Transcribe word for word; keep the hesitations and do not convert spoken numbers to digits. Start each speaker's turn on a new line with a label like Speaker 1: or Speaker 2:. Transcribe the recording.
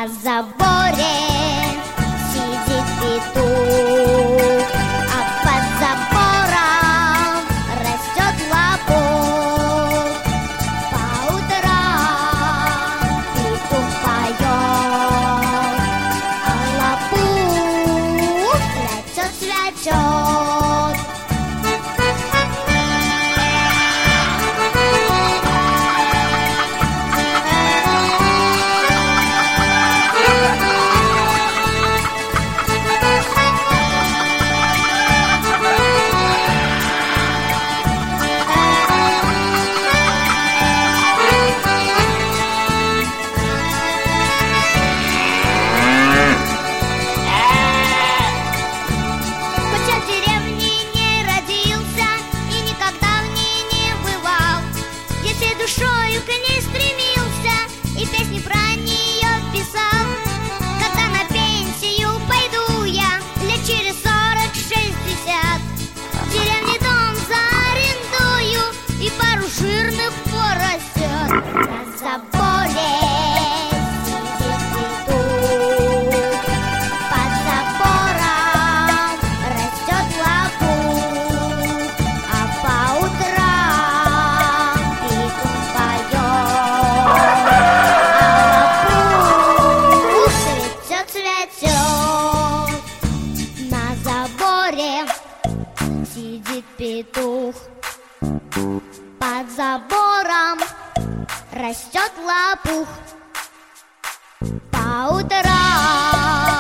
Speaker 1: На заборе сидит петух, а под забором растет лопух. По утрам петух поет, а лопух цвячет, цвячет. Душою к ней стремился и песни про нее писал. Когда на пенсию пойду я лет через сорок-шестьдесят, в деревне дом заарендую и пару жирных поросят. На заборе сидит петух, под забором растет лопух, а по утрам на заборе сидит петух, под забором растет лопух. По утрам